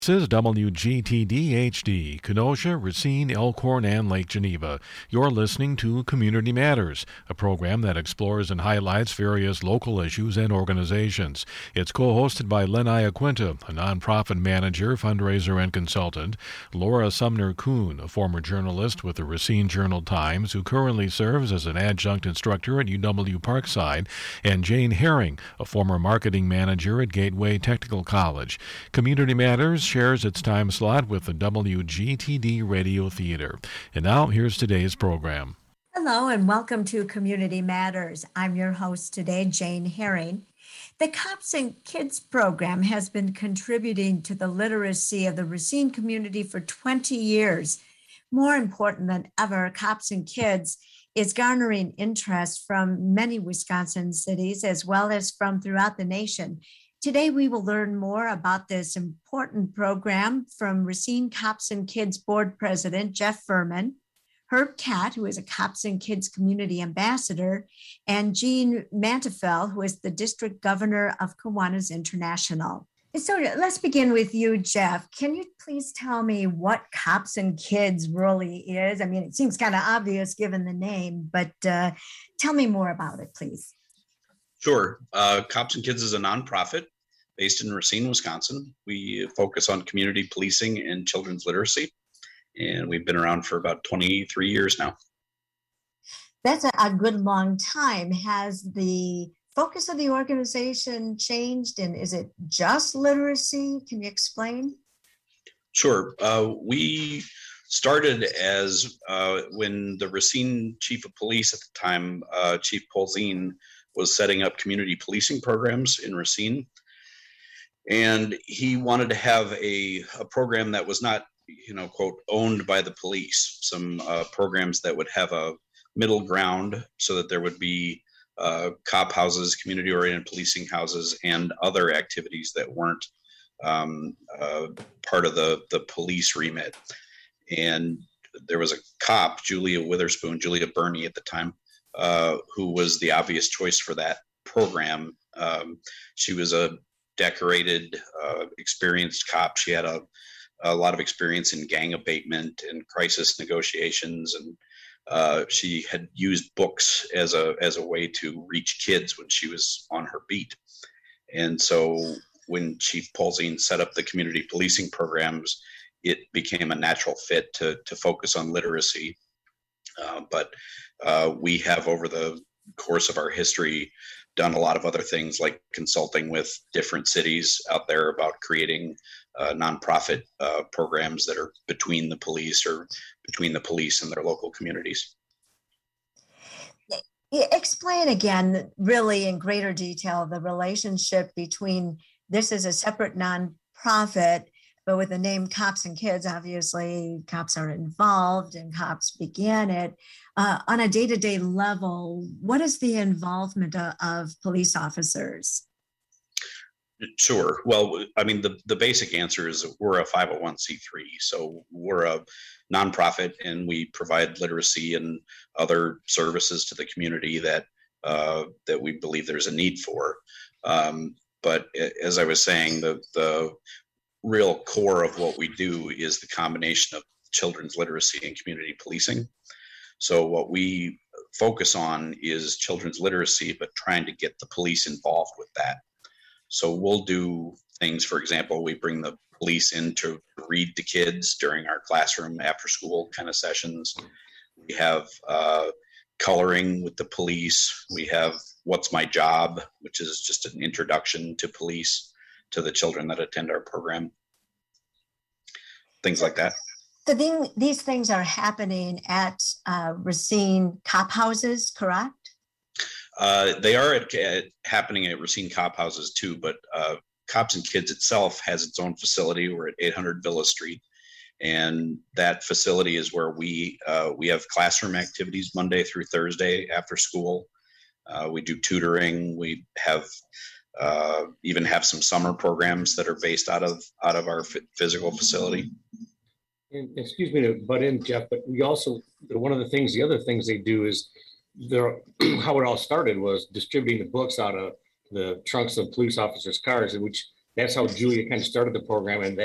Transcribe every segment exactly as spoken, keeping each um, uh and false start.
This is W G T D H D, Kenosha, Racine, Elkhorn, and Lake Geneva. You're listening to Community Matters, a program that explores and highlights various local issues and organizations. It's co-hosted by Len Iaquinta, a nonprofit manager, fundraiser, and consultant, Laura Sumner-Kuhn, a former journalist with the Racine Journal-Times, who currently serves as an adjunct instructor at U W Parkside, and Jane Herring, a former marketing manager at Gateway Technical College. Community Matters shares its time slot with the W G T D Radio Theater. And now, here's today's program. Hello, and welcome to Community Matters. I'm your host today, Jane Herring. The Cops and Kids program has been contributing to the literacy of the Racine community for twenty years. More important than ever, Cops and Kids is garnering interest from many Wisconsin cities as well as from throughout the nation. Today, we will learn more about this important program from Racine Cops and Kids Board President Jeff Furman, Herb Catt, who is a Cops and Kids Community Ambassador, and Jean Mantefel, who is the District Governor of Kiwanis International. So let's begin with you, Jeff. Can you please tell me what Cops and Kids really is? I mean, it seems kind of obvious given the name, but uh, tell me more about it, please. Sure. Uh, Cops and Kids is a nonprofit based in Racine, Wisconsin. We focus on community policing and children's literacy, and we've been around for about twenty-three years now. That's a, a good long time. Has the focus of the organization changed, and is it just literacy? Can you explain? Sure. Uh, we started as uh, when the Racine Chief of Police at the time, uh, Chief Polzin, was setting up community policing programs in Racine. And he wanted to have a, a program that was not, you know, quote, owned by the police, some uh, programs that would have a middle ground so that there would be uh, cop houses, community-oriented policing houses, and other activities that weren't um, uh, part of the, the police remit. And there was a cop, Julia Witherspoon, Julia Burney at the time, Uh, who was the obvious choice for that program. Um, she was a decorated, uh, experienced cop. She had a, a lot of experience in gang abatement and crisis negotiations, and uh, she had used books as a as a way to reach kids when she was on her beat. And so when Chief Polzin set up the community policing programs, it became a natural fit to to focus on literacy. Uh, but uh, we have, over the course of our history, done a lot of other things like consulting with different cities out there about creating uh, nonprofit uh, programs that are between the police or between the police and their local communities. Explain again, really in greater detail, the relationship between this is a separate nonprofit, but with the name Cops and Kids, obviously cops are involved and cops began it. Uh, on a day-to-day level, what is the involvement of, of police officers? Sure. Well, I mean, the, the basic answer is that we're a five oh one c three. So we're a nonprofit, and we provide literacy and other services to the community that uh, that we believe there's a need for. Um, but as I was saying, the the real core of what we do is the combination of children's literacy and community policing. So what we focus on is children's literacy, but trying to get the police involved with that. So we'll do things, for example, we bring the police in to read to kids during our classroom after school kind of sessions. We have uh, coloring with the police. We have What's My Job, which is just an introduction to police to the children that attend our program. Things like that. So thing, these things are happening at uh, Racine cop houses, correct? Uh, they are at, at, happening at Racine cop houses too, but uh, Cops and Kids itself has its own facility. We're at eight hundred Villa Street, and that facility is where we uh, we have classroom activities Monday through Thursday after school. Uh, we do tutoring. We have uh, even have some summer programs that are based out of out of our f- physical facility. And excuse me to butt in, Jeff, but we also, one of the things, the other things they do is, there, how it all started was distributing the books out of the trunks of police officers' cars, in which that's how Julia kind of started the program, and that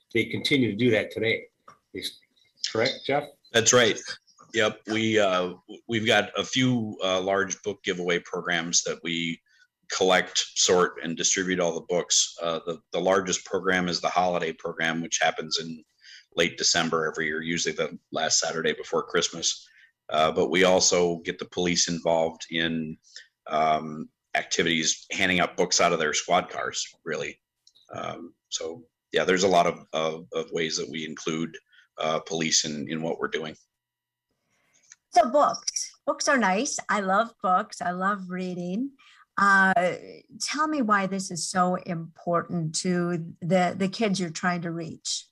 they continue to do that today. Is correct, Jeff? That's right. Yep. We, uh, we've got a few uh, large book giveaway programs that we collect, sort, and distribute all the books. Uh, the, the largest program is the holiday program, which happens in late December every year, usually the last Saturday before Christmas. Uh, but we also get the police involved in um, activities, handing out books out of their squad cars, really. Um, so, yeah, there's a lot of, of, of ways that we include uh, police in, in what we're doing. So books, books are nice. I love books. I love reading. Uh, tell me why this is so important to the, the kids you're trying to reach.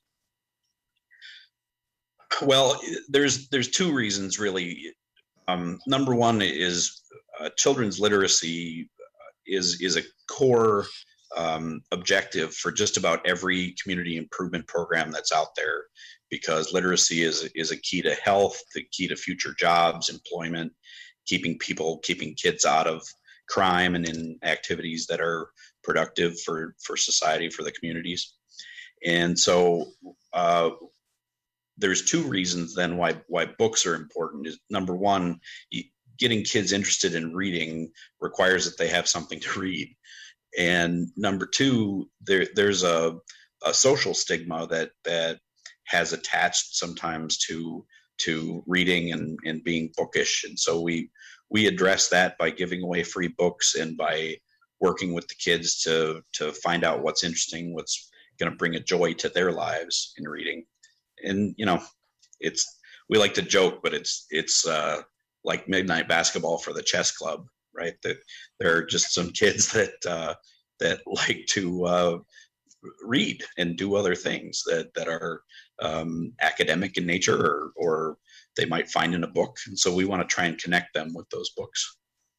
Well, there's there's two reasons really. Um, number one is uh, children's literacy is is a core um, objective for just about every community improvement program that's out there, because literacy is is a key to health, the key to future jobs, employment, keeping people, keeping kids out of crime and in activities that are productive for for society, for the communities. And so uh, there's two reasons then why why books are important. Is number one, getting kids interested in reading requires that they have something to read. And number two, there there's a, a social stigma that that has attached sometimes to to reading and, and being bookish. And so we we address that by giving away free books and by working with the kids to to find out what's interesting, what's going to bring a joy to their lives in reading. And, you know, it's, we like to joke, but it's, it's uh, like midnight basketball for the chess club, right? That there are just some kids that, uh, that like to uh, read and do other things that, that are um, academic in nature, or, or they might find in a book. And so we want to try and connect them with those books.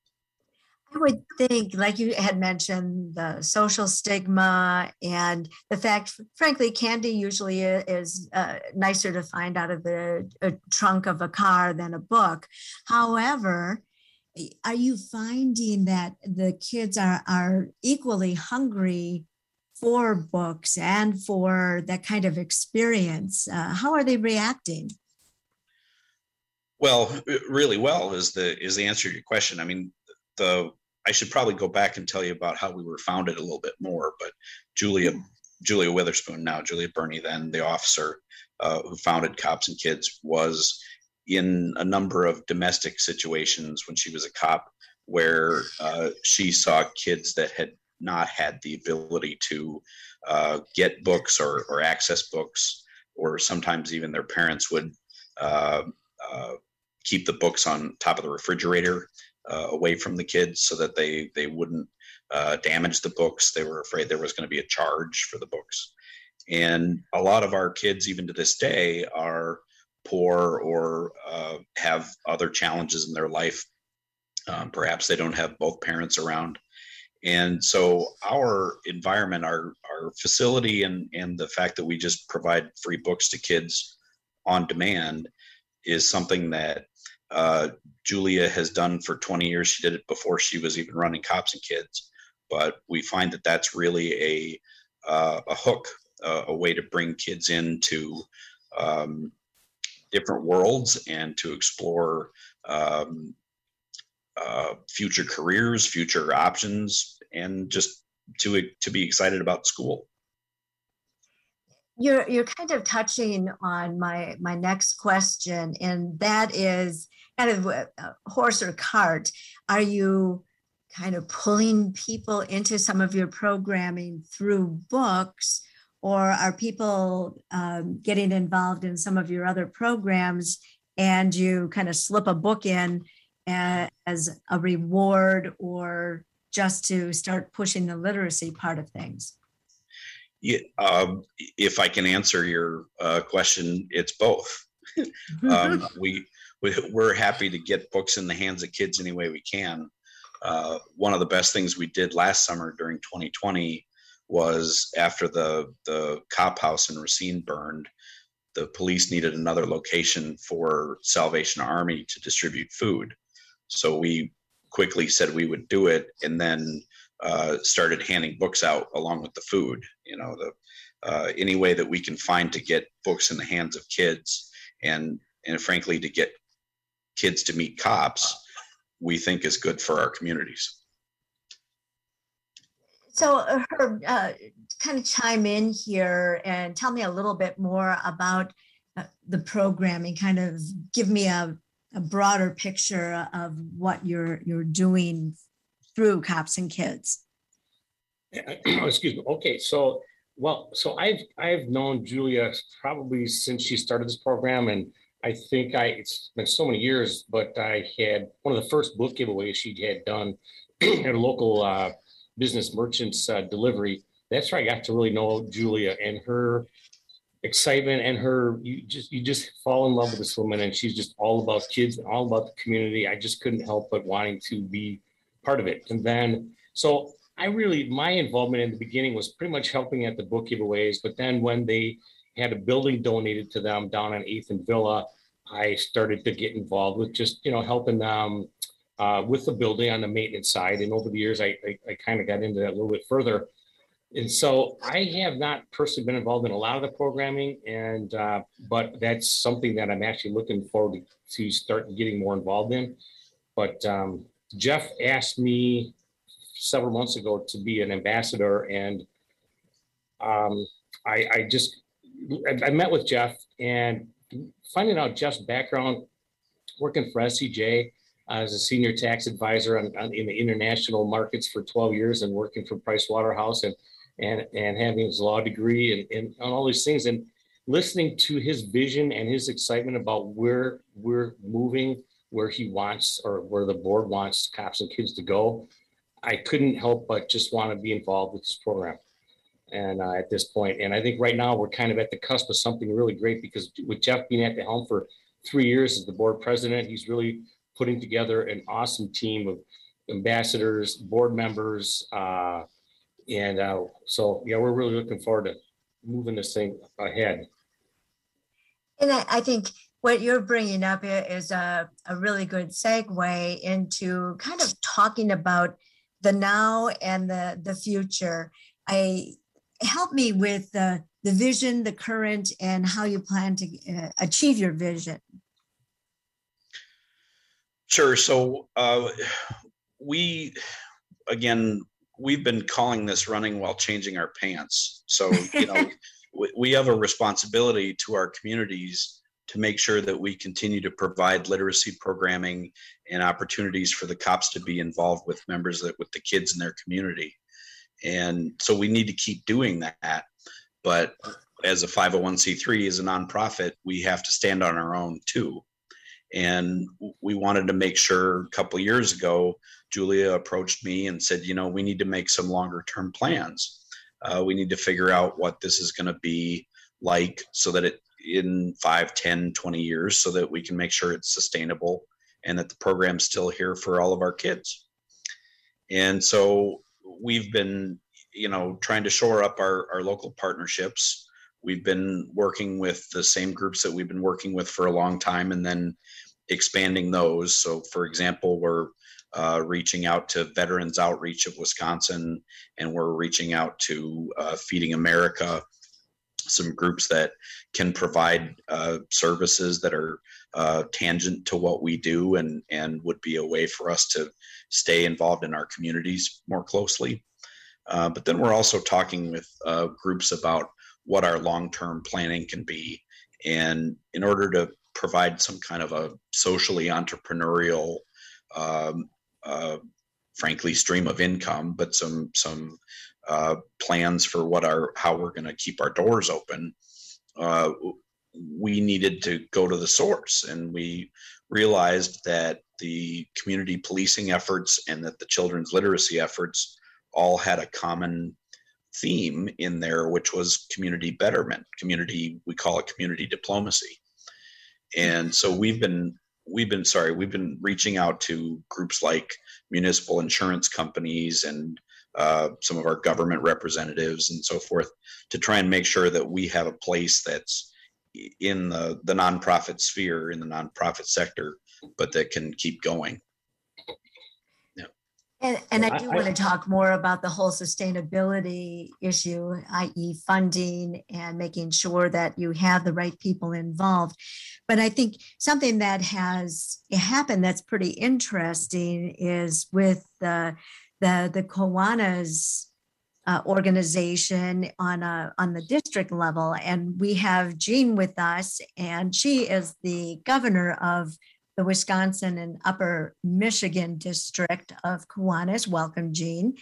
I would think, like you had mentioned, the social stigma and the fact, frankly, candy usually is uh, nicer to find out of the uh, trunk of a car than a book. However, are you finding that the kids are, are equally hungry for books and for that kind of experience? Uh, how are they reacting? Well, really well is the is the answer to your question. I mean, the I should probably go back and tell you about how we were founded a little bit more, but Julia, Julia Witherspoon, now Julia Burney, then the officer uh, who founded Cops and Kids, was in a number of domestic situations when she was a cop where uh, she saw kids that had not had the ability to uh, get books or, or access books, or sometimes even their parents would uh, uh, keep the books on top of the refrigerator Uh, away from the kids so that they they wouldn't uh, damage the books. They were afraid there was going to be a charge for the books. And a lot of our kids, even to this day, are poor or uh, have other challenges in their life. Um, perhaps they don't have both parents around. And so our environment, our, our facility, and, and the fact that we just provide free books to kids on demand is something that Uh, Julia has done for twenty years. She did it before she was even running Cops and Kids. But we find that that's really a uh, a hook, uh, a way to bring kids into um, different worlds and to explore um, uh, future careers, future options, and just to to be excited about school. You're you're kind of touching on my my next question, and that is kind of a horse or cart. Are you kind of pulling people into some of your programming through books, or are people um, getting involved in some of your other programs and you kind of slip a book in as a reward or just to start pushing the literacy part of things? Yeah, um, if I can answer your uh, question, it's both. um, we, we, we're happy to get books in the hands of kids any way we can. Uh, one of the best things we did last summer during twenty twenty was after the, the cop house in Racine burned, the police needed another location for Salvation Army to distribute food. So we quickly said we would do it, and then Uh, started handing books out along with the food. You know, the uh, any way that we can find to get books in the hands of kids, and and frankly to get kids to meet cops, we think is good for our communities. So, uh, Herb, uh, kind of chime in here and tell me a little bit more about uh, the programming. Kind of give me a, a broader picture of what you're you're doing through Cops and Kids. Excuse me. Okay, so well, so I've I've known Julia probably since she started this program, and I think I it's been so many years, but I had one of the first book giveaways she had done at a local uh, business merchants uh, delivery. That's where I got to really know Julia and her excitement and her you just you just fall in love with this woman, and she's just all about kids and all about the community. I just couldn't help but wanting to be part of it. And then so I really, my involvement in the beginning was pretty much helping at the book giveaways, but then when they had a building donated to them down on eighth and Villa, I started to get involved with just, you know, helping them uh, with the building on the maintenance side. And over the years, I, I, I kind of got into that a little bit further. And so I have not personally been involved in a lot of the programming, and uh, but that's something that I'm actually looking forward to, to start getting more involved in. But um, Jeff asked me several months ago to be an ambassador, and um, I, I just I, I met with Jeff, and finding out Jeff's background, working for S C J uh, as a senior tax advisor on, on, in the international markets for twelve years, and working for Price Waterhouse, and and and having his law degree, and, and, and all these things, and listening to his vision and his excitement about where we're moving, where he wants, or where the board wants Cops and Kids to go, I couldn't help but just want to be involved with this program. And uh, at this point, and I think right now we're kind of at the cusp of something really great, because with Jeff being at the helm for three years as the board president, he's really putting together an awesome team of ambassadors, board members, uh, and uh, so yeah, we're really looking forward to moving this thing ahead. And I, I think what you're bringing up is a, a really good segue into kind of talking about the now and the, the future. I help me with the, the vision, the current, and how you plan to uh, achieve your vision. Sure. So uh, we, again, we've been calling this running while changing our pants. So, you know, we, we have a responsibility to our communities to make sure that we continue to provide literacy programming and opportunities for the cops to be involved with members that with the kids in their community. And so we need to keep doing that. But as a five oh one c three, as a nonprofit, we have to stand on our own too. And we wanted to make sure a couple of years ago, Julia approached me and said, you know, we need to make some longer term plans. Uh, we need to figure out what this is going to be like so that it in five, ten, twenty years, so that we can make sure it's sustainable and that the program's still here for all of our kids. And so we've been, you know, trying to shore up our, our local partnerships. We've been working with the same groups that we've been working with for a long time, and then expanding those. So for example, we're uh, reaching out to Veterans Outreach of Wisconsin, and we're reaching out to uh, Feeding America, some groups that can provide uh, services that are uh, tangent to what we do, and, and would be a way for us to stay involved in our communities more closely. Uh, but then we're also talking with uh, groups about what our long-term planning can be. And in order to provide some kind of a socially entrepreneurial, um, uh, frankly, stream of income, but some some uh, plans for what our how we're going to keep our doors open, uh, we needed to go to the source. And we realized that the community policing efforts and that the children's literacy efforts all had a common theme in there, which was community betterment, community, we call it community diplomacy. And so we've been, we've been, sorry, we've been reaching out to groups like municipal insurance companies and uh, some of our government representatives and so forth to try and make sure that we have a place that's in the, the nonprofit sphere, in the nonprofit sector, but that can keep going. And, and So I do I- want I- to talk more about the whole sustainability issue, that is funding and making sure that you have the right people involved. But I think something that has happened that's pretty interesting is with the the, the Kiwanis uh, organization on a on the district level. And we have Jean with us, and she is the governor of the Wisconsin and Upper Michigan district of Kiwanis. Welcome, Jean.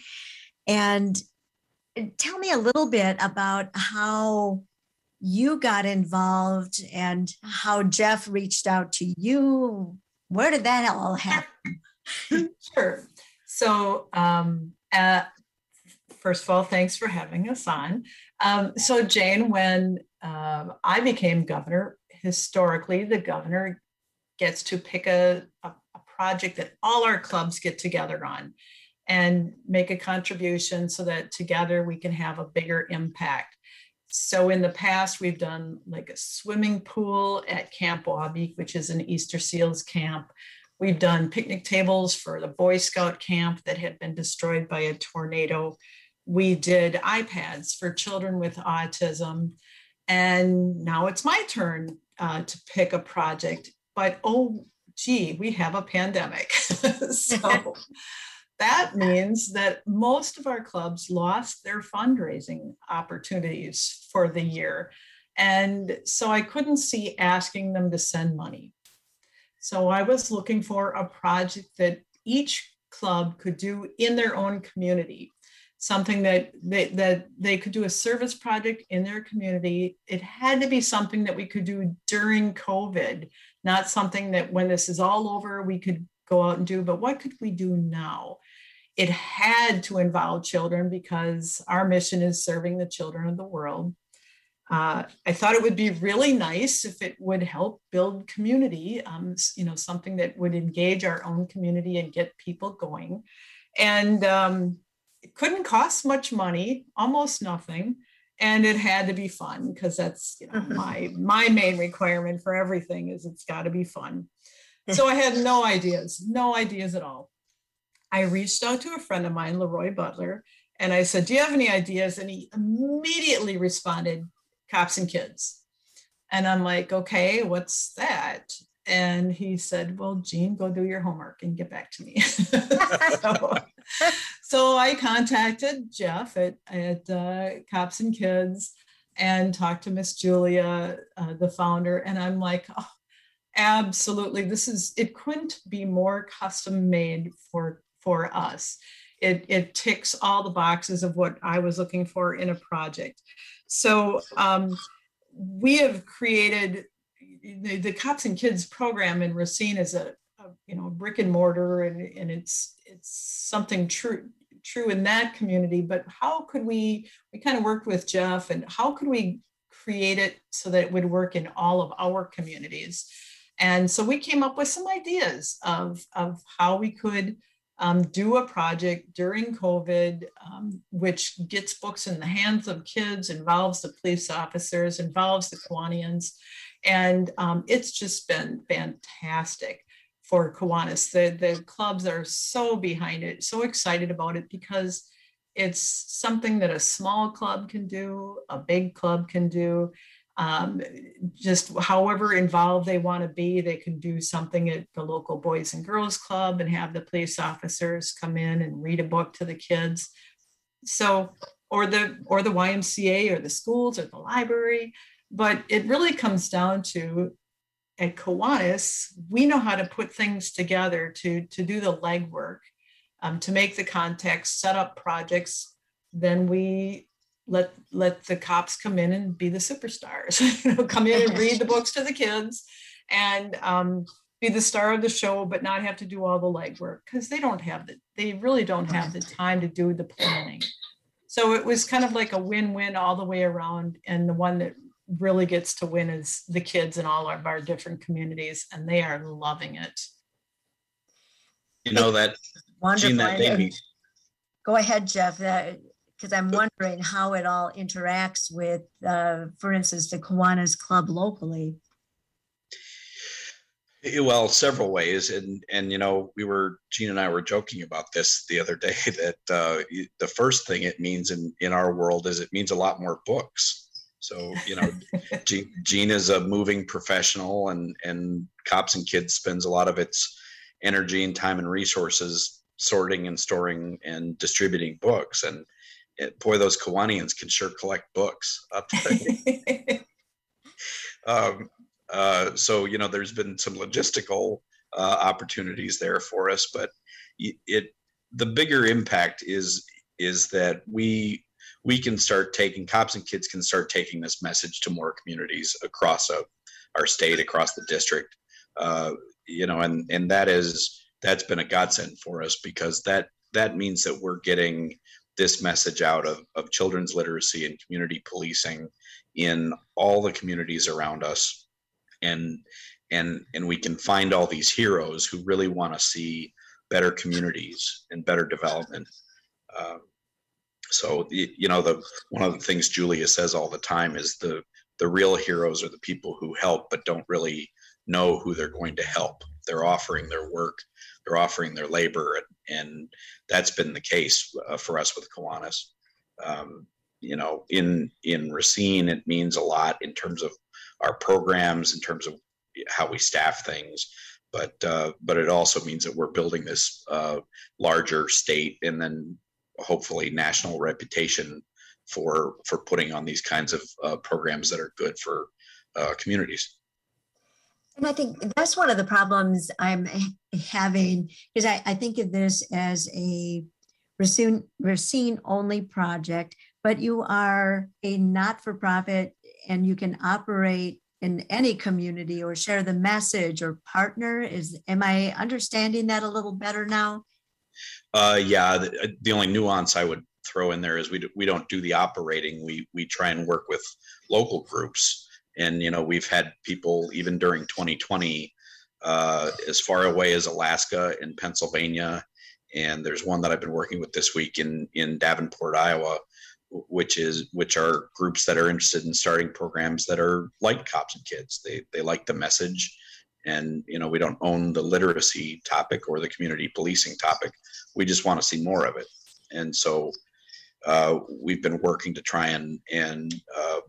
And tell me a little bit about how you got involved and how Jeff reached out to you. Where did that all happen? Sure. So, um, uh, first of all, thanks for having us on. Um, so, Jane, when uh, I became governor, historically, the governor gets to pick a, a, a project that all our clubs get together on and make a contribution so that together we can have a bigger impact. So in the past, we've done like a swimming pool at Camp Waubee, which is an Easter Seals camp. We've done picnic tables for the Boy Scout camp that had been destroyed by a tornado. We did iPads for children with autism. And now it's my turn uh, to pick a project. But, oh, gee, we have a pandemic. So that means that most of our clubs lost their fundraising opportunities for the year. And so I couldn't see asking them to send money. So I was looking for a project that each club could do in their own community, something that they, that they could do a service project in their community. It had to be something that we could do during COVID, not something that when this is all over, we could go out and do, but what could we do now? It had to involve children because our mission is serving the children of the world. Uh, I thought it would be really nice if it would help build community, um, you know, something that would engage our own community and get people going. And um, it couldn't cost much money, almost nothing. And it had to be fun because that's, you know, my, my main requirement for everything is it's got to be fun. So I had no ideas, no ideas at all. I reached out to a friend of mine, Leroy Butler, and I said, do you have any ideas? And he immediately responded, Cops and Kids. And I'm like, okay, what's that? And he said, well, Jean, go do your homework and get back to me. so, so I contacted Jeff at, at uh, Cops and Kids and talked to Miss Julia, uh, the founder. And I'm like, oh, absolutely. This is, it couldn't be more custom made for, for us. It, it ticks all the boxes of what I was looking for in a project. So um, we have created the, the Cops and Kids program in Racine is a, a you know brick and mortar, and, and it's it's something true true in that community. But how could we? We kind of worked with Jeff, and how could we create it so that it would work in all of our communities? And so we came up with some ideas of of how we could Um, do a project during COVID, um, which gets books in the hands of kids, involves the police officers, involves the Kiwanians. And um, it's just been fantastic for Kiwanis. The, the clubs are so behind it, so excited about it, because it's something that a small club can do, a big club can do. Um, just however involved they want to be, they can do something at the local Boys and Girls Club and have the police officers come in and read a book to the kids. So, or the or the Y M C A or the schools or the library. But it really comes down to, at Kiwanis, we know how to put things together to, to do the legwork, um, to make the context, set up projects. Then we Let let the cops come in and be the superstars. You know, come in and read the books to the kids, and um, be the star of the show, but not have to do all the legwork, because they don't have the they really don't have the time to do the planning. So it was kind of like a win-win all the way around, and the one that really gets to win is the kids in all of our different communities, and they are loving it. You know that, Jean, that made me. Go ahead, Jeff. That, because I'm wondering how it all interacts with, uh, for instance, the Kiwanis Club locally. Eh, Well, several ways, and and you know, we were Gene and I were joking about this the other day that uh, the first thing it means in in our world is it means a lot more books. So you know, Gene, Gene is a moving professional, and and Cops and Kids spends a lot of its energy and time and resources sorting and storing and distributing books. And it, boy, those Kiwanians can sure collect books. I'll tell you. Um, uh, so, you know, there's been some logistical uh, opportunities there for us, but it the bigger impact is is that we we can start taking Cops and Kids can start taking this message to more communities across a, our state, across the district, uh, you know, and and that is that's been a godsend for us, because that that means that we're getting this message out of, of children's literacy and community policing in all the communities around us, and and and we can find all these heroes who really want to see better communities and better development. Um, so you know, the one of the things Julia says all the time is the the real heroes are the people who help but don't really know who they're going to help. They're offering their work, they're offering their labor, and, and that's been the case uh, for us with Kiwanis. Um, you know, in in Racine, it means a lot in terms of our programs, in terms of how we staff things, but uh, but it also means that we're building this uh, larger state and then hopefully national reputation for for putting on these kinds of uh, programs that are good for uh, communities. And I think that's one of the problems I'm having, because I, I think of this as a Racine, Racine only project, but you are a not-for-profit and you can operate in any community or share the message or partner. Is, am I understanding that a little better now? Uh, yeah, the, the only nuance I would throw in there is we do, we don't do the operating. We we try and work with local groups. And, you know, we've had people even during twenty twenty uh, as far away as Alaska and Pennsylvania. And there's one that I've been working with this week in, in Davenport, Iowa, which is which are groups that are interested in starting programs that are like Cops and Kids. They they like the message. And, you know, we don't own the literacy topic or the community policing topic. We just want to see more of it. And so uh, we've been working to try and, and uh,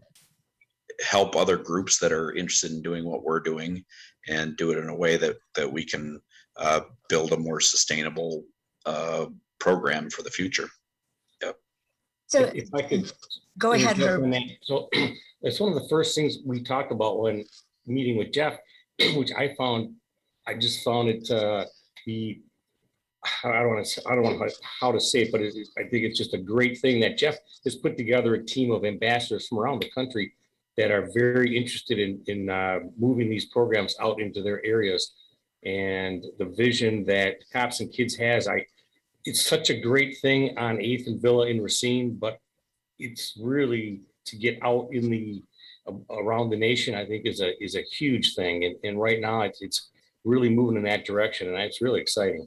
help other groups that are interested in doing what we're doing and do it in a way that that we can uh, build a more sustainable uh, program for the future. Yep. So If I could go ahead, Herb. So it's one of the first things we talked about when meeting with Jeff, which I found, I just found it to be, I don't want to, I don't want how to say it, but it, I think it's just a great thing that Jeff has put together a team of ambassadors from around the country that are very interested in, in uh, moving these programs out into their areas. And the vision that Cops and Kids has, I, it's such a great thing on eighth and Villa in Racine, but it's really to get out in the, uh, around the nation, I think is a, is a huge thing. And, and right now it's, it's really moving in that direction, and it's really exciting.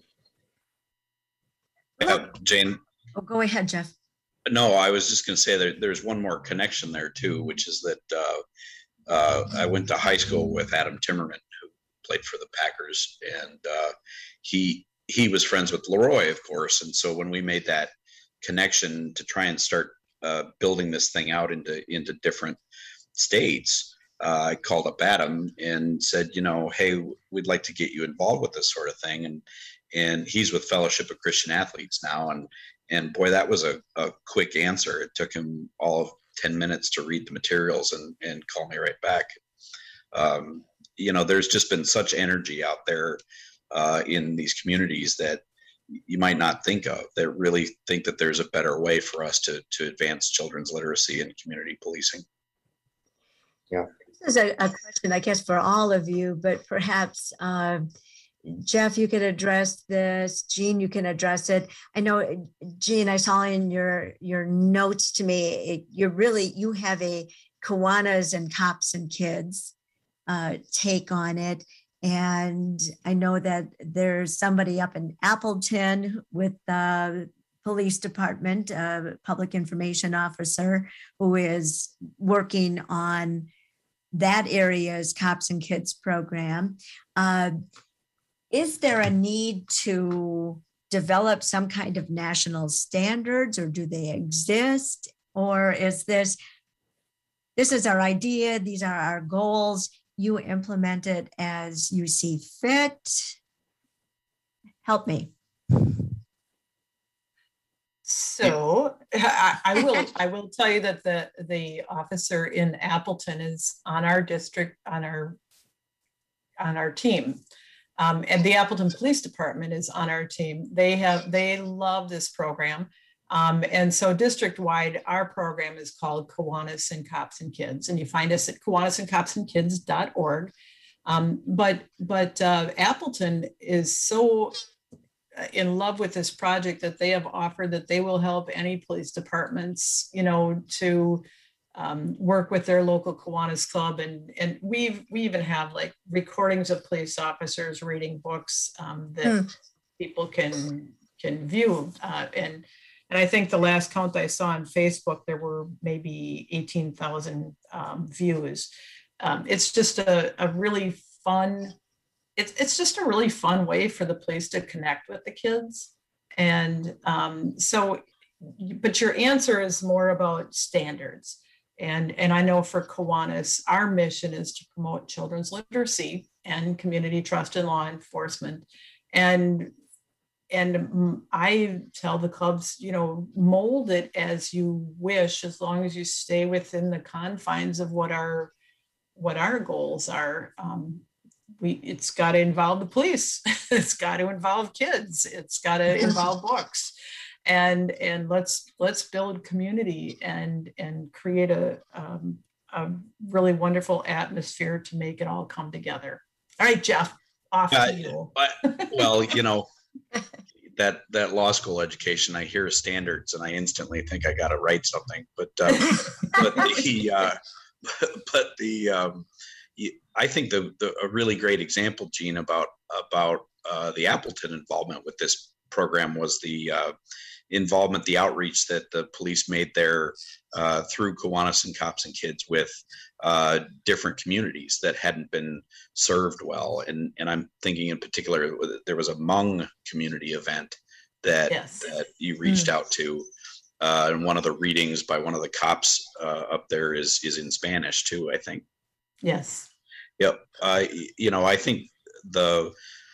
Uh, Jane. Oh, go ahead, Jeff. No, I was just going to say that there's one more connection there too, which is that uh, uh, I went to high school with Adam Timmerman, who played for the Packers, and uh, he he was friends with Leroy, of course. And so when we made that connection to try and start uh, building this thing out into into different states, uh, I called up Adam and said, you know, hey, we'd like to get you involved with this sort of thing, and and he's with Fellowship of Christian Athletes now, and. And boy, that was a, a quick answer. It took him all of ten minutes to read the materials and, and call me right back. Um, you know, there's just been such energy out there uh, in these communities that you might not think of, that really think that there's a better way for us to, to advance children's literacy and community policing. Yeah. This is a, a question, I guess, for all of you, but perhaps uh, Jeff, you could address this. Gene, you can address it. I know, Gene, I saw in your your notes to me, it, you're really, you have a Kiwanis and Cops and Kids uh, take on it. And I know that there's somebody up in Appleton with the police department, uh, public information officer, who is working on that area's Cops and Kids program. Uh, is there a need to develop some kind of national standards, or do they exist? Or is this, this is our idea, these are our goals, you implement it as you see fit? Help me. So I, I will I will tell you that the the officer in Appleton is on our district, on our on our team. Um, and the Appleton Police Department is on our team. They have they love this program. Um, and so district-wide, our program is called Kiwanis and Cops and Kids. And you find us at kiwanis and cops and kids dot org. Um, but but uh, Appleton is so in love with this project that they have offered that they will help any police departments, you know, to um, work with their local Kiwanis club. And, and we we even have like recordings of police officers reading books um, that mm. people can can view. Uh, and and I think the last count I saw on Facebook, there were maybe eighteen thousand um, views. Um, it's just a, a really fun It's, it's just a really fun way for the police to connect with the kids. And um, so, but your answer is more about standards. And, and I know for Kiwanis, our mission is to promote children's literacy and community trust in law enforcement. And, and I tell the clubs, you know, mold it as you wish, as long as you stay within the confines of what our, what our goals are. Um, We, it's got to involve the police. It's got to involve kids. It's got to involve books, and and let's let's build community and and create a um, a really wonderful atmosphere to make it all come together. All right, Jeff, off uh, to you. I, well, you know, that that law school education, I hear standards and I instantly think I got to write something. But um, but the uh, but the um, I think the, the a really great example, Gene, about about uh, the Appleton involvement with this program was the uh, involvement, the outreach that the police made there uh, through Kiwanis and Cops and Kids with uh, different communities that hadn't been served well. And and I'm thinking in particular, there was a Hmong community event that yes. that you reached mm. out to. Uh, and one of the readings by one of the cops uh, up there is is in Spanish too, I think. Yes. Yep. Uh, you know, I think the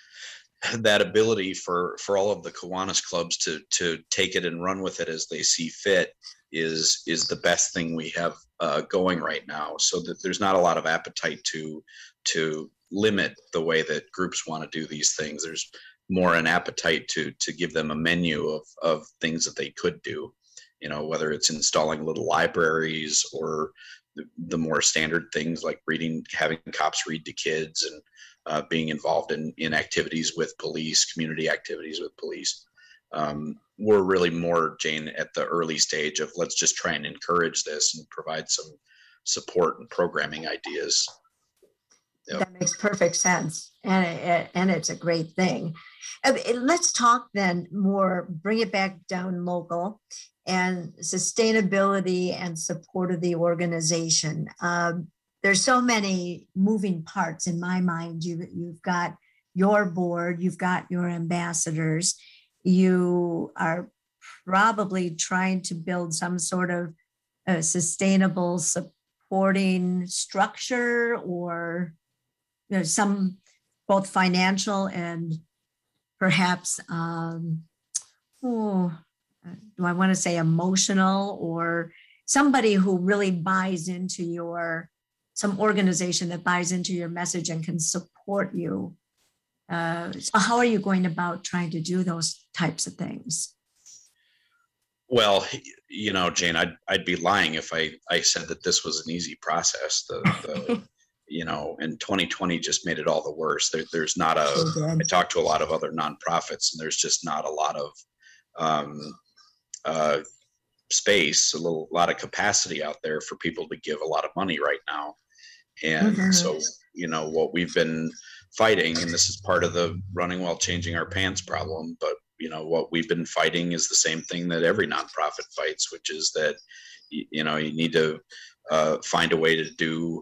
that ability for for all of the Kiwanis clubs to to take it and run with it as they see fit is is the best thing we have uh, going right now. So that there's not a lot of appetite to to limit the way that groups want to do these things. There's more an appetite to to give them a menu of of things that they could do. You know, whether it's installing little libraries or the, the more standard things like reading, having cops read to kids, and uh, being involved in, in activities with police, community activities with police. Um, we're really more, Jane, at the early stage of let's just try and encourage this and provide some support and programming ideas. Yep. That makes perfect sense. And, it, and it's a great thing. Let's talk then more, bring it back down local, and sustainability and support of the organization. Um, there's so many moving parts in my mind. You, you've got your board, you've got your ambassadors, you are probably trying to build some sort of a sustainable supporting structure, or you know, some both financial and perhaps, um, oh, do I want to say emotional, or somebody who really buys into your, some organization that buys into your message and can support you. Uh, so how are you going about trying to do those types of things? Well, you know, Jane, I'd, I'd be lying if I, I said that this was an easy process. The, the you know, and twenty twenty just made it all the worse. There, there's not a, I talked to a lot of other nonprofits, and there's just not a lot of um, uh, space, a little, lot of capacity out there for people to give a lot of money right now. And mm-hmm. so, you know, what we've been fighting, and this is part of the running while changing our pants problem, but you know, what we've been fighting is the same thing that every nonprofit fights, which is that, you know, you need to uh, find a way to do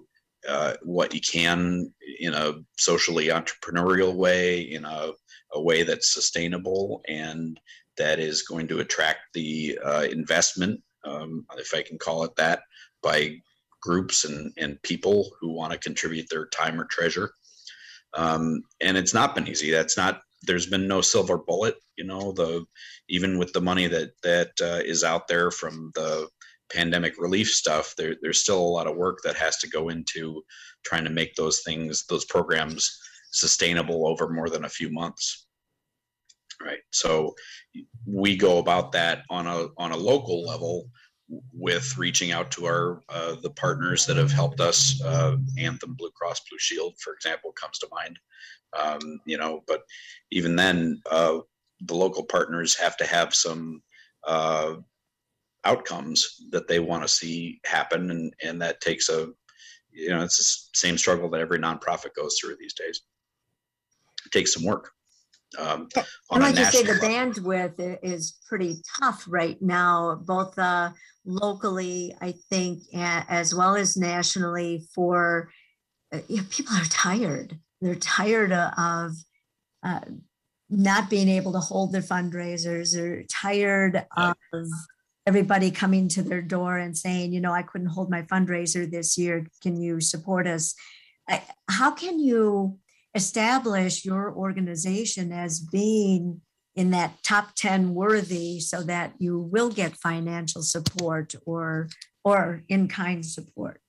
uh, what you can in a socially entrepreneurial way, in a, a way that's sustainable and that is going to attract the uh, investment, um, if I can call it that, by groups and, and people who want to contribute their time or treasure. Um, and it's not been easy. That's not, there's been no silver bullet, you know, the, even with the money that, that uh, is out there from the pandemic relief stuff, there, there's still a lot of work that has to go into trying to make those things, those programs sustainable over more than a few months. Right. So we go about that on a, on a local level with reaching out to our, uh, the partners that have helped us, uh, Anthem, Blue Cross Blue Shield, for example, comes to mind. Um, you know, but even then, uh, the local partners have to have some, uh, outcomes that they want to see happen. And, and that takes a, you know, it's the same struggle that every nonprofit goes through these days. It takes some work. Um, and like you say, the bandwidth is pretty tough right now, both uh, locally, I think, as well as nationally. For uh, you know, people are tired. They're tired of uh, not being able to hold their fundraisers. They're tired of everybody coming to their door and saying, you know, I couldn't hold my fundraiser this year. Can you support us? I, how can you establish your organization as being in that top ten worthy so that you will get financial support or or in-kind support?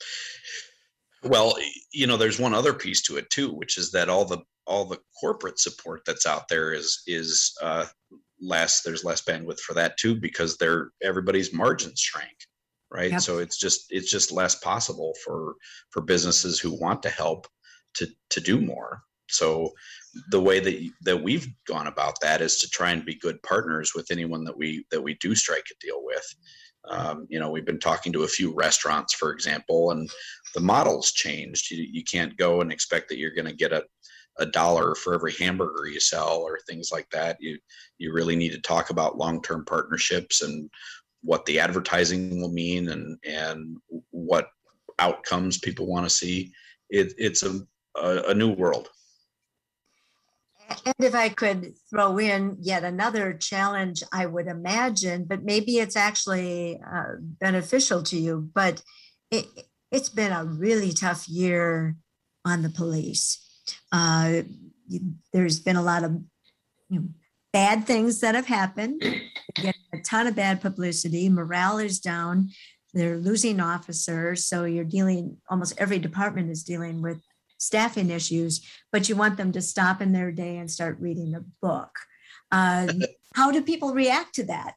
Well, you know, there's one other piece to it too, which is that all the all the corporate support that's out there is is uh, less. There's less bandwidth for that too, because they're everybody's margins shrank, right? Yep. So it's just it's just less possible for for businesses who want to help to to do more. So the way that that we've gone about that is to try and be good partners with anyone that we that we do strike a deal with. Um, you know, we've been talking to a few restaurants, for example, and the model's changed. You, you can't go and expect that you're going to get a, a dollar for every hamburger you sell or things like that. You you really need to talk about long-term partnerships and what the advertising will mean and and what outcomes people want to see. It, it's a, a a new world. And if I could throw in yet another challenge, I would imagine, but maybe it's actually uh, beneficial to you, but it, it's been a really tough year on the police. Uh, there's been a lot of you know, bad things that have happened. Again, a ton of bad publicity. Morale is down. They're losing officers. So you're dealing, almost every department is dealing with staffing issues, but you want them to stop in their day and start reading a book. Uh, how do people react to that?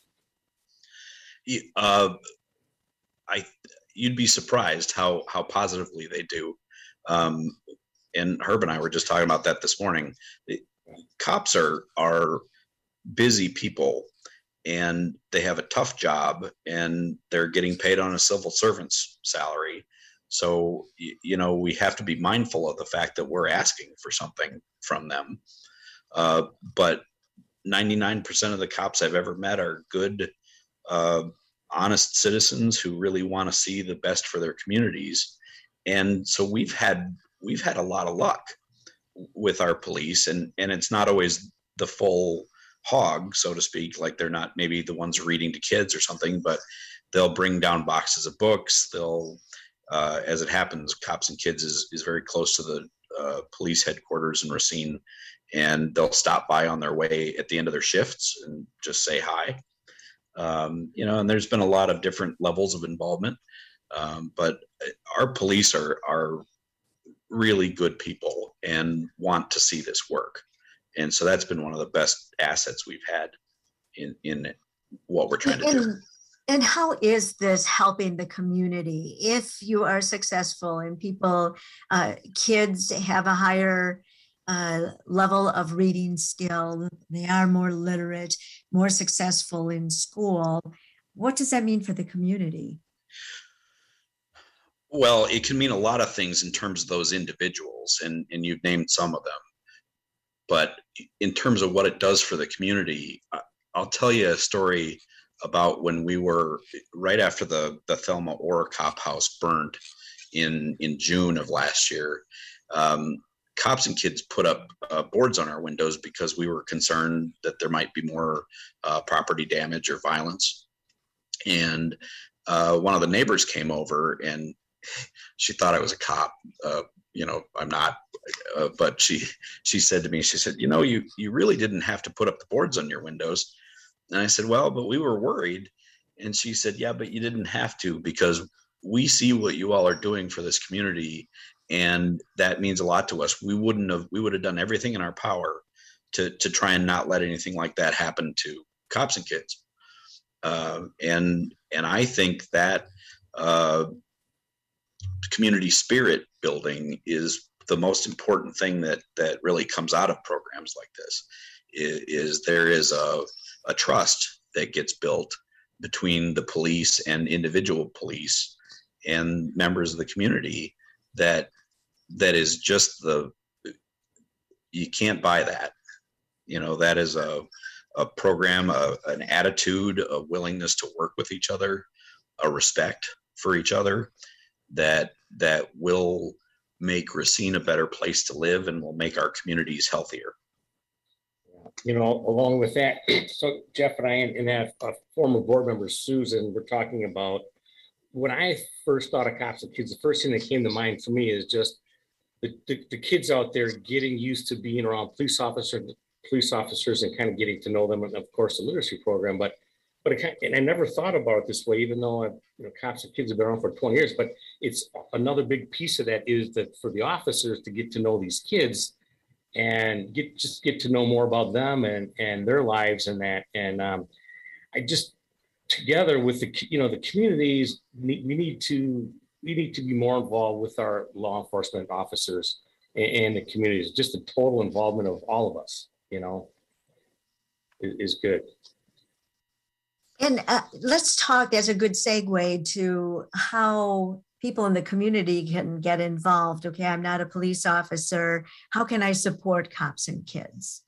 Uh, I, you'd be surprised how how positively they do. Um, and Herb and I were just talking about that this morning. The cops are are busy people, and they have a tough job, and they're getting paid on a civil servant's salary. So, you know, we have to be mindful of the fact that we're asking for something from them. Uh, but ninety-nine percent of the cops I've ever met are good, uh, honest citizens who really want to see the best for their communities. And so we've had we've had a lot of luck with our police, and, and it's not always the full hog, so to speak, like they're not maybe the ones reading to kids or something, but they'll bring down boxes of books. They'll Uh, as it happens, Cops and Kids is, is very close to the uh, police headquarters in Racine, and they'll stop by on their way at the end of their shifts and just say hi. Um, you know, and there's been a lot of different levels of involvement, um, but our police are are really good people and want to see this work, and so that's been one of the best assets we've had in in what we're trying to and, do. And how is this helping the community? If you are successful and people, uh, kids have a higher uh, level of reading skill, they are more literate, more successful in school, what does that mean for the community? Well, it can mean a lot of things in terms of those individuals, and, and you've named some of them. But in terms of what it does for the community, I'll tell you a story about when we were right after the, the Thelma Orr Cop House burned in in June of last year, um, Cops and Kids put up uh, boards on our windows because we were concerned that there might be more uh, property damage or violence. And uh, one of the neighbors came over, and she thought I was a cop. Uh, you know, I'm not, uh, but she she said to me, she said, you know, you you really didn't have to put up the boards on your windows. And I said, well, but we were worried. And she said, yeah, but you didn't have to, because we see what you all are doing for this community, and that means a lot to us. We wouldn't have, we would have done everything in our power to to try and not let anything like that happen to Cops and Kids. Uh, and and I think that uh, community spirit building is the most important thing that that really comes out of programs like this. Is, is there is a a trust that gets built between the police and individual police and members of the community that that is just the, you can't buy that. You know, that is a a program, a, an attitude, a willingness to work with each other, a respect for each other that that will make Racine a better place to live and will make our communities healthier. You know, along with that, so Jeff and I and that uh, former board member Susan were talking about, when I first thought of Cops and Kids, the first thing that came to mind for me is just the, the, the kids out there getting used to being around police officers, police officers, and kind of getting to know them, and of course the literacy program. But but it kind of, and I never thought about it this way, even though I've, you know, Cops and Kids have been around for twenty years. But it's another big piece of that is that for the officers to get to know these kids and get just get to know more about them and and their lives and that. And um, I just, together with the, you know, the communities, we need to we need to be more involved with our law enforcement officers and, and the communities. Just the total involvement of all of us, you know, is, is good. And uh, let's talk, as a good segue to how people in the community can get involved. Okay, I'm not a police officer. How can I support Cops and Kids?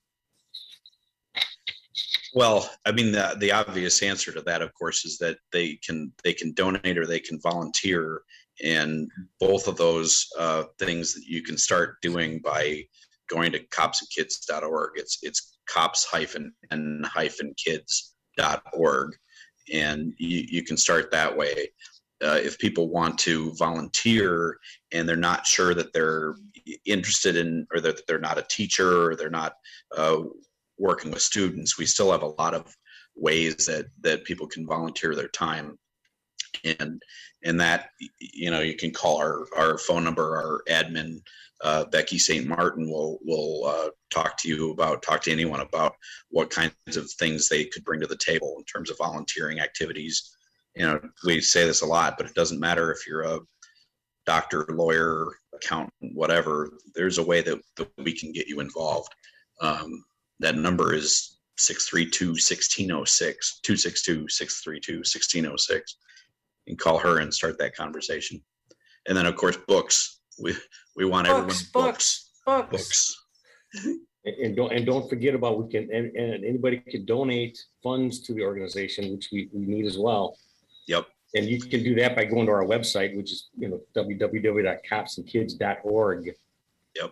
Well, I mean, the, the obvious answer to that, of course, is that they can they can donate or they can volunteer. And both of those uh, things that you can start doing by going to cops and kids dot org. It's it's cops and kids dot org, and you, you can start that way. Uh, if people want to volunteer and they're not sure that they're interested in, or that they're not a teacher, or they're not uh, working with students, we still have a lot of ways that that people can volunteer their time. And and that, you know, you can call our, our phone number. Our admin, uh, Becky Saint Martin, will will uh, talk to you about, talk to anyone about what kinds of things they could bring to the table in terms of volunteering activities. You know, we say this a lot, but it doesn't matter if you're a doctor, lawyer, accountant, whatever. There's a way that, that we can get you involved. Um, that number is six three two, one six zero six, two six two, six three two, one six zero six. You can call her and start that conversation. And then, of course, books. We we want books, everyone books, books, books. And, and don't and don't forget about, we can and, and anybody can donate funds to the organization, which we, we need as well. Yep. And you can do that by going to our website, which is, you know, w w w dot cops and kids dot org. Yep.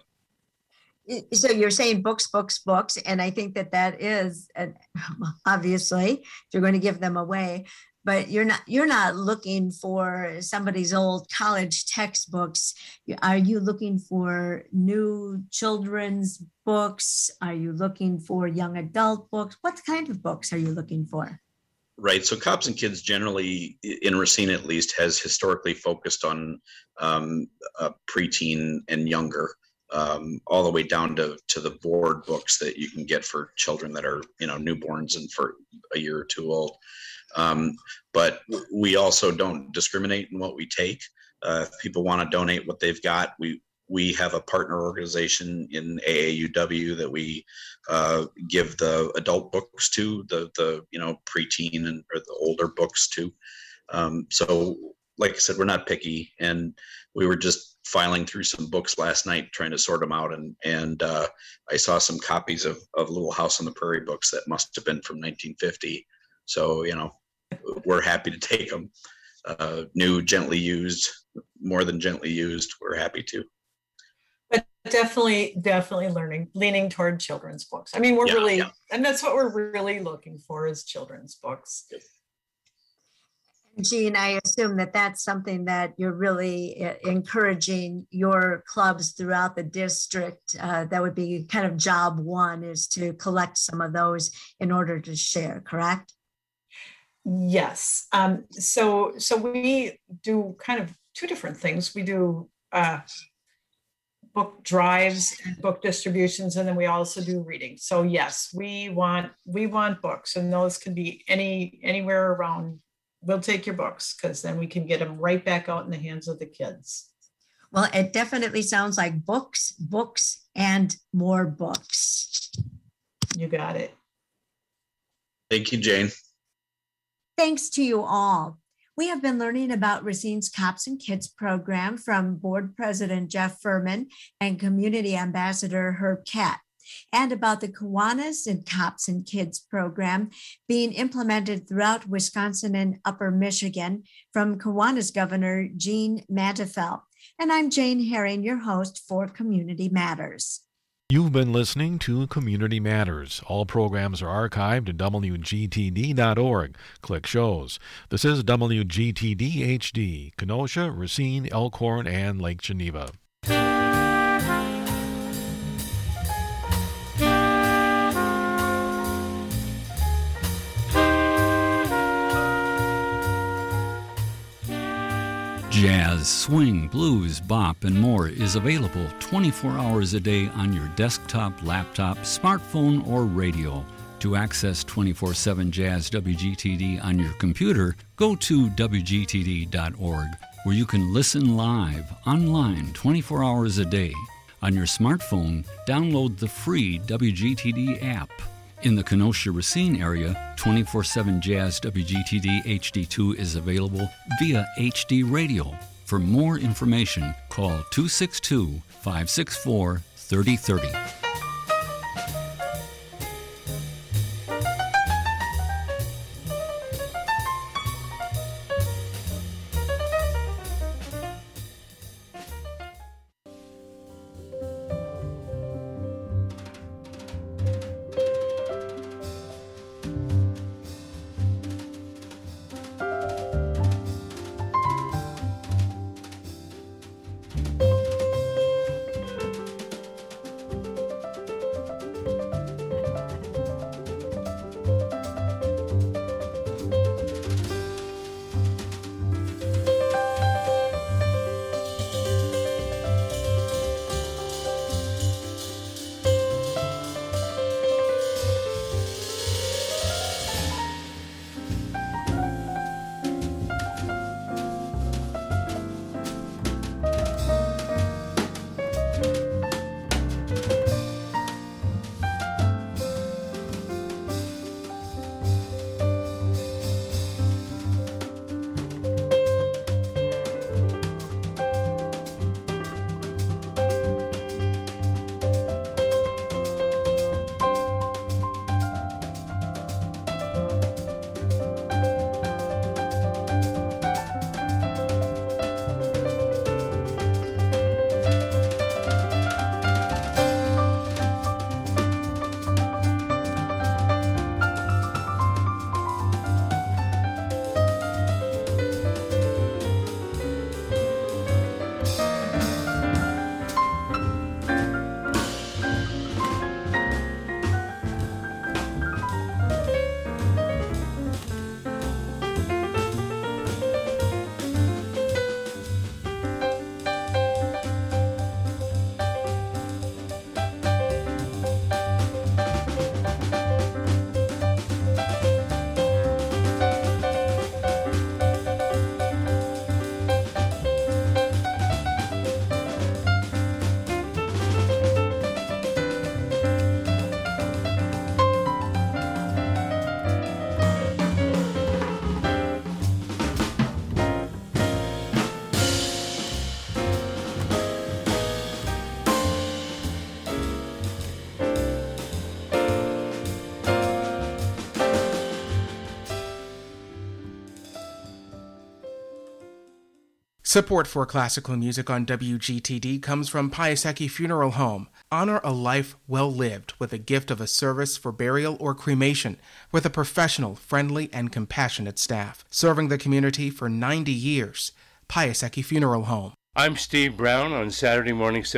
So you're saying books, books, books, and I think that that is, uh, obviously, if you're going to give them away, but you're not you're not looking for somebody's old college textbooks. Are you looking for new children's books? Are you looking for young adult books? What kind of books are you looking for? Right. So Cops and Kids generally, in Racine at least, has historically focused on um, uh, preteen and younger, um, all the way down to, to the board books that you can get for children that are, you know, newborns and for a year or two old. Um, but we also don't discriminate in what we take. Uh, if people want to donate what they've got, we we have a partner organization in A A U W that we uh, give the adult books to, the the you know preteen and or the older books to. Um, so, like I said, we're not picky, and we were just filing through some books last night, trying to sort them out, and and uh, I saw some copies of of Little House on the Prairie books that must have been from nineteen fifty. So, you know, we're happy to take them. Uh, new, gently used, more than gently used, we're happy to. But definitely, definitely learning, leaning toward children's books. I mean, we're Yeah, really, yeah. and that's what we're really looking for is children's books. Jean, I assume that that's something that you're really uh, encouraging your clubs throughout the district. Uh, that would be kind of job one, is to collect some of those in order to share, correct? Yes. Um, so, so we do kind of two different things. We do uh, book drives and book distributions, and then we also do reading. So yes, we want we want books, and those can be any anywhere around. We'll take your books, because then we can get them right back out in the hands of the kids. Well, it definitely sounds like books, books, and more books. You got it. Thank you, Jane. Thanks to you all. We have been learning about Racine's Cops and Kids program from Board President Jeff Furman and Community Ambassador Herb Catt, and about the Kiwanis and Cops and Kids program being implemented throughout Wisconsin and Upper Michigan from Kiwanis Governor Jean Mantefeld. And I'm Jane Herring, your host for Community Matters. You've been listening to Community Matters. All programs are archived at W G T D dot org. Click shows. This is W G T D H D, Kenosha, Racine, Elkhorn, and Lake Geneva. Jazz, swing, blues, bop, and more is available twenty-four hours a day on your desktop, laptop, smartphone, or radio. To access twenty-four seven Jazz W G T D on your computer, go to W G T D dot org, where you can listen live, online, twenty-four hours a day. On your smartphone, download the free W G T D app. In the Kenosha-Racine area, twenty-four seven Jazz W G T D H D two is available via H D Radio. For more information, call two six two, five six four, three zero three zero. Support for classical music on W G T D comes from Piasecki Funeral Home. Honor a life well lived with a gift of a service for burial or cremation with a professional, friendly, and compassionate staff. Serving the community for ninety years. Piasecki Funeral Home. I'm Steve Brown on Saturday morning